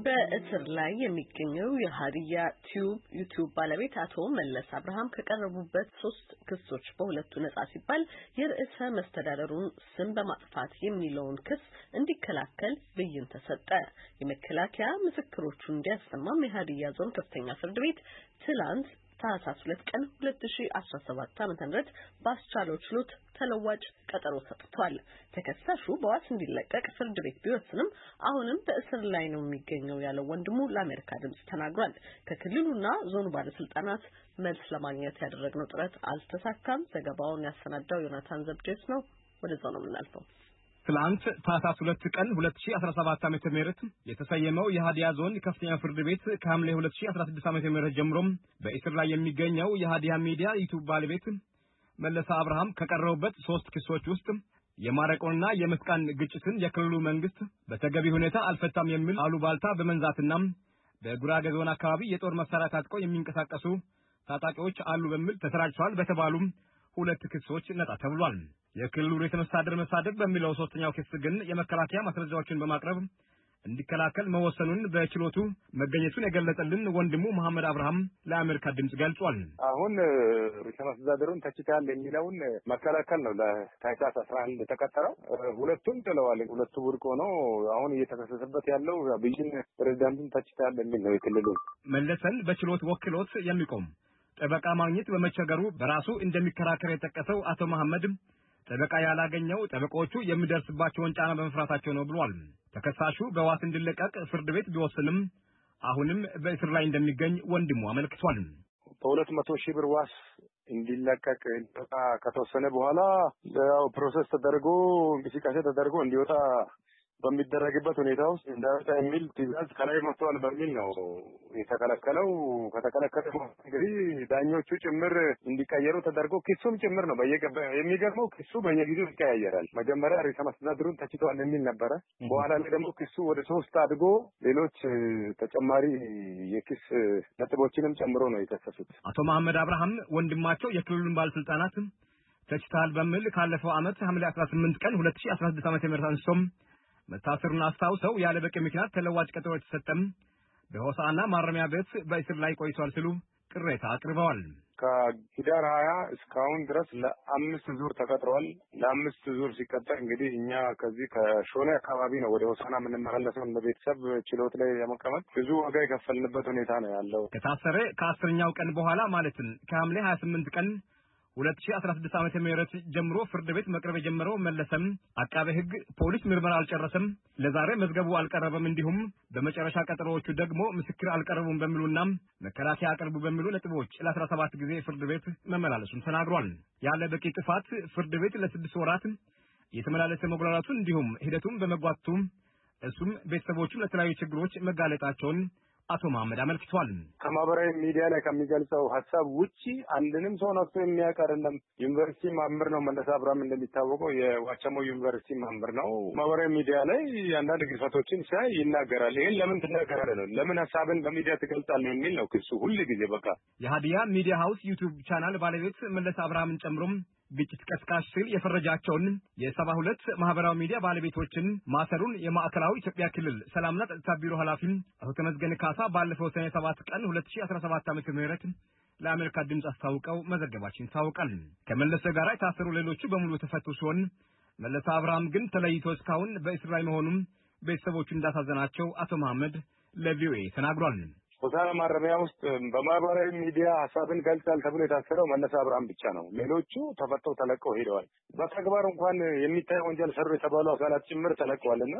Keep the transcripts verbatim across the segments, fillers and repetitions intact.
በእስር ላይ የሚገኘው የሃዲያ ቲዩብ ዩቲዩብ ባለቤት አቶ መለስ አብርሃም ከቀረቡበት ሶስት ክሶች በሁለቱ ነጻ ሲባል የርዕሰ መስተዳደሩን ስም በማጥፋት የሚለውን ክስ እንዲከላከል ብይን ተሰጠ። የመከላከያ ምስክሮቹን እንዲያሰማም የሃዲያ ዞን ከፍተኛ ፍርድ ቤት ትላንት ታህሳስ ሁለት ቀን ሁለት ሺህ አስራ ሰባት ዓ.ም ባስቻለው ችሎት ተለዋጭ ቀጠሮ ሰጥቷል። ተከሳሹ በዋስ እንዲለቀቅ ፍርድ ቤት ቢወስንም አሁንም በእስር ላይ ነው የሚገኘው ያለው ወንድሙ ለአሜሪካ ድምጽ ተናግሯል። ከክልሉና ዞኑ ባለስልጣናት መልስ ለማግኘት ያደረግነው ጥረት አልተሳካም። ዘገባውን ያሰናዳው ዮናታን ዘብዴስ ነው። ወደዛው ነው የምናልፈው። ትላንት ታህሳስ ሁለት ቀን ሁለት ሺህ አስራ ሰባት ዓመተ ምህረት የተሰየመው የሃዲያ ዞን ከፍተኛ ፍርድ ቤት ከሐምሌ ሁለት ሺህ አስራ ስድስት ዓመተ ምህረት ጀምሮ በእስር ላይ የሚገኘው የሃዲያ ሚዲያ ዩቲዩብ ባለቤት መለስ አብርሃም ከቀረቡበት ሶስት ክሶች ውስጥ የማረቆና የመስቃን ግጭትን የክልሉ መንግስት በተገቢ ሁኔታ አልፈታም የሚል አሉባልታ በመንዛትና በጉራጌ ዞን አካባቢ የጦር መሳሪያ ታጥቀው የሚንቀሳቀሱ ታጣቂዎች አሉ በሚል ተሰራጭቷል በተባሉ ሁለት ክሶች ነጻ ተብሏል። የክልሉ ርዕሰ መስተዳድር መሳደብ በሚለው ሶስተኛው ክስ ግን የመከላከያ ማስረጃዎችን በማቅረብ እንዲከላከል መወሰኑን በችሎቱ መገኘቱን የገለጸልን ወንድሙ መሐመድ አብርሃም ለአሜሪካ ድምጽ ገልጿል። አሁን ርዕሰ መስተዳድሩን ተችቷል የሚለውን መከላከል ነው ለታህሳስ አስራ አንድ ተቀጠረው። ሁለቱም ጥለዋል። ሁለቱ ውድቅ ሆኖ አሁን እየተከሰሰበት ያለው ብይን ፕሬዝዳንቱን ተችቷል የሚል ነው። የክልሉ መለሰን በችሎት ወክሎት የሚቆም ጠበቃ ማግኘት በመቸገሩ በራሱ እንደሚከራከር የጠቀሰው አቶ መሐመድ ጠበቃ ያላገኘው ጠበቆቹ የሚደርስባቸውን ጫና በመፍራታቸው ነው ብሏል። ተከሳሹ በዋስ እንዲለቀቅ ፍርድ ቤት ቢወስንም አሁንም በእስር ላይ እንደሚገኝ ወንድሙ አመልክቷል። በሁለት መቶ ሺህ ብር ዋስ እንዲለቀቅ ከተወሰነ በኋላ ያው ፕሮሰስ ተደርጎ እንቅስቃሴ ተደርጎ እንዲወጣ በሚደረግበት ሁኔታ ውስጥ እንዳይወጣ የሚል ትዕዛዝ ከላይ መጥቷል በሚል ነው የተከለከለው። ከተከለከለ እንግዲህ ዳኞቹ ጭምር እንዲቀየሩ ተደርጎ ክሱም ጭምር ነው በየገባ የሚገርመው ክሱ በየጊዜው ይቀያየራል። መጀመሪያ ርዕሰ መስተዳድሩን ተችቷል የሚል ነበረ። በኋላ ላይ ደግሞ ክሱ ወደ ሶስት አድጎ ሌሎች ተጨማሪ የክስ ነጥቦችንም ጨምሮ ነው የተከሰሱት። አቶ መሐመድ አብርሃም ወንድማቸው የክልሉን ባለስልጣናት ተችቷል በሚል ካለፈው ዓመት ሐምሌ አስራ ስምንት ቀን ሁለት ሺህ አስራ ስድስት ዓመተ ምህረት አንስቶም መታሰሩን አስታውሰው ያለ በቂ ምክንያት ተለዋጭ ቀጠሮ የተሰጠም በሆሳዕና ማረሚያ ቤት በእስር ላይ ቆይቷል ሲሉ ቅሬታ አቅርበዋል። ከህዳር ሀያ እስካሁን ድረስ ለአምስት ዙር ተቀጥረዋል። ለአምስት ዙር ሲቀጠር እንግዲህ እኛ ከዚህ ከሾኔ አካባቢ ነው ወደ ሆሳዕና የምንመላለሰው ለቤተሰብ ችሎት ላይ የመቀመጥ ብዙ ዋጋ የከፈልንበት ሁኔታ ነው ያለው። ከታሰረ ከአስረኛው ቀን በኋላ ማለትም ከሐምሌ ሀያ ስምንት ቀን ሁለት ሺህ አስራ ስድስት ዓመተ ምህረት ጀምሮ ፍርድ ቤት መቅረብ የጀመረው መለሰም አቃቤ ሕግ ፖሊስ ምርመራ አልጨረሰም፣ ለዛሬ መዝገቡ አልቀረበም፣ እንዲሁም በመጨረሻ ቀጠሮዎቹ ደግሞ ምስክር አልቀረቡም በሚሉና መከላከያ አቅርቡ በሚሉ ነጥቦች ለአስራ ሰባት ጊዜ ፍርድ ቤት መመላለሱን ተናግሯል። ያለ በቂ ጥፋት ፍርድ ቤት ለስድስት ወራት የተመላለሰ መጉላላቱን እንዲሁም ሂደቱን በመጓተቱ እሱም ቤተሰቦቹም ለተለያዩ ችግሮች መጋለጣቸውን አቶ መሐመድ አመልክቷል። ከማህበራዊ ሚዲያ ላይ ከሚገልጸው ሀሳብ ውጪ አንድንም ሰው ነክቶ የሚያውቅ አይደለም። ዩኒቨርሲቲ መምህር ነው መለስ አብርሃም እንደሚታወቀው የዋቸሞ ዩኒቨርሲቲ መምህር ነው። ማህበራዊ ሚዲያ ላይ አንዳንድ ግድፈቶችን ሲያይ ይናገራል። ይሄን ለምን ትናገራለህ ነው? ለምን ሀሳብን በሚዲያ ትገልጻለህ የሚል ነው ክሱ ሁሉ ጊዜ። በቃ የሃዲያ ሚዲያ ሃውስ ዩቲዩብ ቻናል ባለቤት መለስ አብርሃምን ጨምሮም ግጭት ቀስቃሽ ሲል የፈረጃቸውን የሰባ ሁለት ማህበራዊ ሚዲያ ባለቤቶችን ማሰሩን የማዕከላዊ ኢትዮጵያ ክልል ሰላምና ጸጥታ ቢሮ ኃላፊ አቶ ተመስገን ካሳ ባለፈው ሰኔ ሰባት ቀን ሁለት ሺህ አስራ ሰባት ዓመተ ምህረት ለአሜሪካ ድምጽ አስታውቀው መዘገባችን ታውቃል። ከመለስ ጋር የታሰሩ ሌሎቹ በሙሉ ተፈቱ ሲሆን መለስ አብርሃም ግን ተለይቶ እስካሁን በእስር ላይ መሆኑን ቤተሰቦቹ እንዳሳዘናቸው አቶ መሐመድ ለቪኦኤ ተናግሯል። ሆሳዕና ማረሚያ ውስጥ በማህበራዊ ሚዲያ ሀሳብን ገልጻል ተብሎ የታሰረው መለስ አብርሃም ብቻ ነው። ሌሎቹ ተፈተው ተለቀው ሄደዋል። በተግባር እንኳን የሚታይ ወንጀል ሰሩ የተባሉ አካላት ጭምር ተለቀዋልና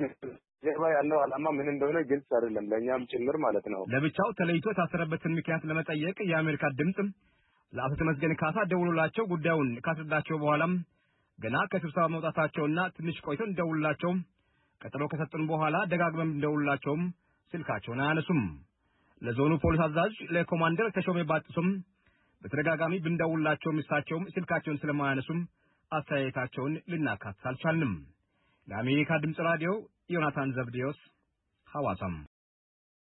ጀርባ ያለው ዓላማ ምን እንደሆነ ግልጽ አይደለም፣ ለእኛም ጭምር ማለት ነው። ለብቻው ተለይቶ የታሰረበትን ምክንያት ለመጠየቅ የአሜሪካ ድምጽ ለአቶ ተመስገን ካሳ ደውሎላቸው ጉዳዩን ካስረዳቸው በኋላም ገና ከስብሰባ መውጣታቸውና ትንሽ ቆይተው እንደውላቸው ቀጠሮ ከሰጡን በኋላ ደጋግመን እንደውላቸውም ስልካቸውን አያነሱም። ለዞኑ ፖሊስ አዛዥ ለኮማንደር ተሾሜ ባጥሶም በተደጋጋሚ ብንደውላቸው ሚስታቸውም ስልካቸውን ስለማያነሱም አስተያየታቸውን ልናካትት አልቻልንም። ለአሜሪካ ድምጽ ራዲዮ ዮናታን ዘብዴዎስ ሐዋሳም